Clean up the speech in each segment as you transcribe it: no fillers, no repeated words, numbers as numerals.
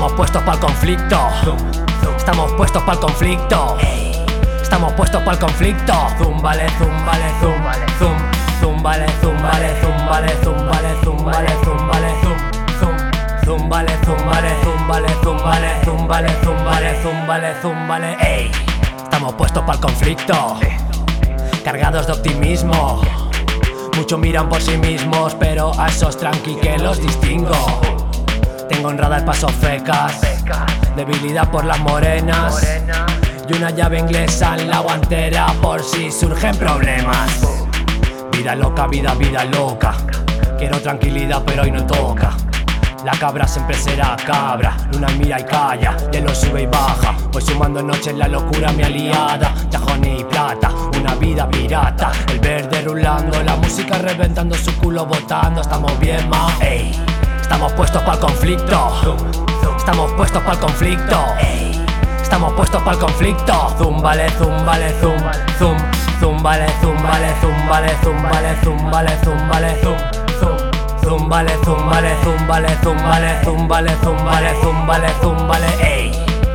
Estamos puestos para el conflicto. Estamos puestos para el conflicto. Estamos puestos para el conflicto. Zumbale, zumbale, zum, zum. Zumbale, zumbale, zumbale, zumbale, zumbale, zumbale, zum, zum. Zumbale, zumbale, zumbale, zumbale, zumbale, zumbale, zumbale, zumbale, ey. Estamos puestos para el conflicto, cargados de optimismo. Muchos miran por sí mismos, pero a esos tranqui que los distingo. Tengo en radar pasos fecas, debilidad por las morenas y una llave inglesa en la guantera por si surgen problemas. Vida loca, vida loca. Quiero tranquilidad pero hoy no toca. La cabra siempre será cabra, luna mira y calla, hielo sube y baja. Voy sumando noches la locura mi aliada, cajón y plata, una vida pirata. El verde rulando, la música reventando, su culo botando. Estamos bien, ma, ey. Estamos puestos para el conflicto. Estamos puestos para el conflicto. Estamos puestos para el conflicto. Zumbale, zumbale, zum, zum. Zumbale, zumbale, zumbale, zumbale, zumbale, zumbale, zum, zum. Zumbale, zumbale, zumbale, zumbale, zumbale, zumbale, zumbale, zumbale, ey.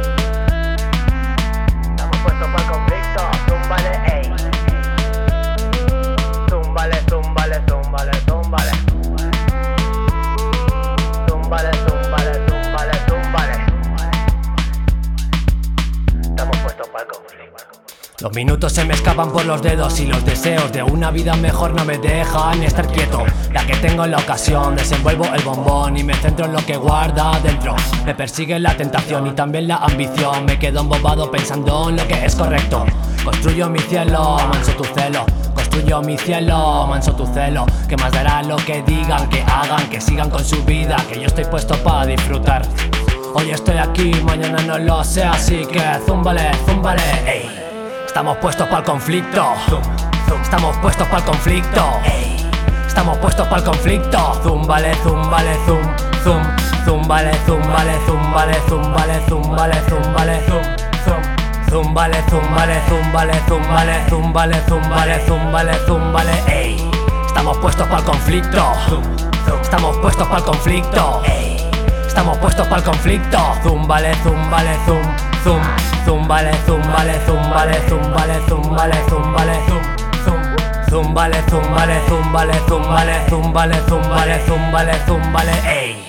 Estamos puestos para el conflicto. Zumbale, ey. Zumbale, zumbale, zumbale, zumbale. Zumbale, zumbale, zumbale, zumbale. Estamos puestos para el conflicto. Los minutos se me escapan por los dedos y los deseos de una vida mejor no me dejan estar quieto. La que tengo en la ocasión, desenvuelvo el bombón y me centro en lo que guarda dentro. Me persigue la tentación y también la ambición. Me quedo embobado pensando en lo que es correcto. Construyo mi cielo, manso tu celo. Construyo mi cielo, manso tu celo. Que más dará lo que digan, que hagan, que sigan con su vida, que yo estoy puesto para disfrutar. Hoy estoy aquí, mañana no lo sé, así que zúmbale, zúmbale, ey. Estamos puestos para el conflicto. Estamos puestos para el conflicto. Estamos puestos para el conflicto. Zumbale, zumbale, zum, zum. Zumbale, zumbale, zumbale, zumbale, zumbale, zumbale, zum, zum. Zumbale, zumbale, zumbale, zumbale, zumbale, zumbale, zumbale, zumbale, ey. Estamos puestos para el conflicto. Estamos puestos para el conflicto. Estamos puestos para el conflicto. Zumbale, zumbale, zum, zum. Zumbale, zumbale, zumbale, zumbale, zumbale, zumbale, zum, zum. Zumbale, zumbale, zumbale, zumbale, zumbale, zumbale, zumbale, zumbale, ey.